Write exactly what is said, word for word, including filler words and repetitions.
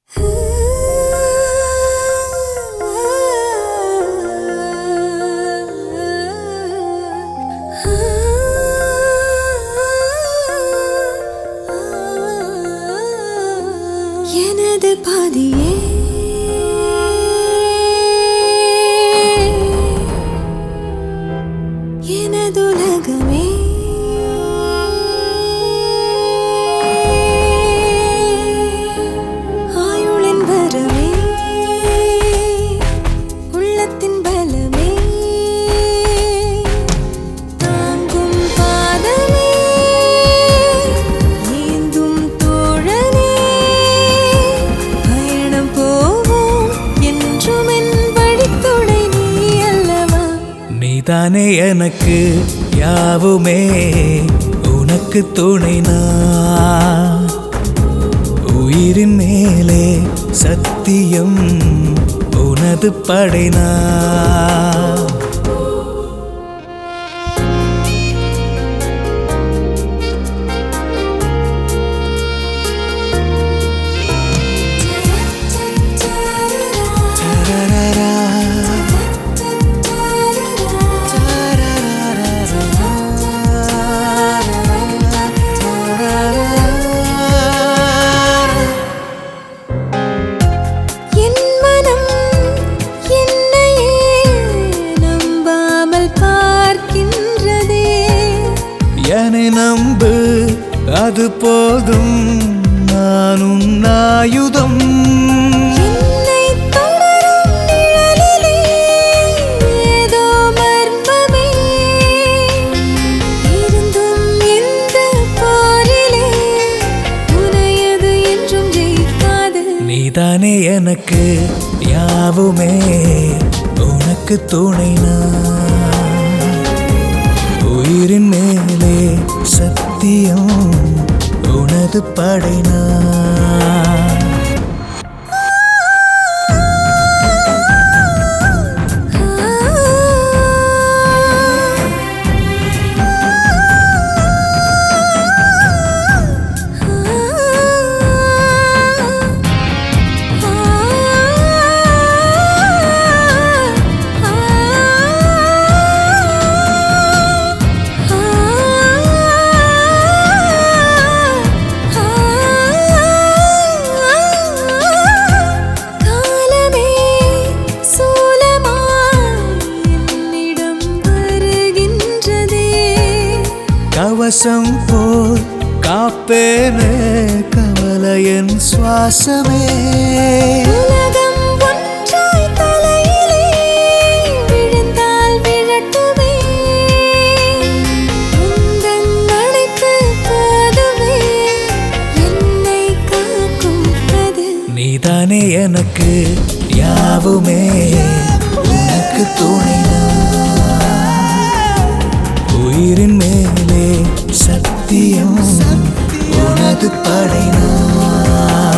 எனது பாதியே எனதுலகமே ஆயுளின் வரமே உள்ளத்தின் பலமே தாங்கும் பாதமே ஏந்தும் தோழனே பயணம் போவோம் என்றும் என் வழித்துணை நீ அல்லவா. நீதானே எனக்கு யாவுமே உனக்கு துணை நான் உயிரின் மேலே சத்தியம் உனது படை நான். என் மனம் என்னையே நம்பாமல் பார்க்கின்றதே. என்னை நம்பு அது போதும் நானும் ஆயுதம். என்னை தொடரும் நிழலிலே ஏதோ மர்மமே இருந்தும் இந்த போரிலே உனையது என்றும் ஜெயிக்காது. நீதானே எனக்கு யாவுமே உனக்கு துணை நான் உயிரின் மேலே சத்தியம் உனது படை நான். காலமே சூலமாய் என்னிடம் வருகின்றதே. கவசம் போல் காப்பேனே கவலையன் சுவாசமே. உலகம் ஒன்றாய் தலையிலே விழுந்தால் விழட்டுமே உந்தன் அணைப்பு போதுமே என்னை காக்கும் அது. நீதானே எனக்கு யாவுமே உனக்கு துணை நான் உயிரின் மேலே சத்தியம் உனது படை நான்.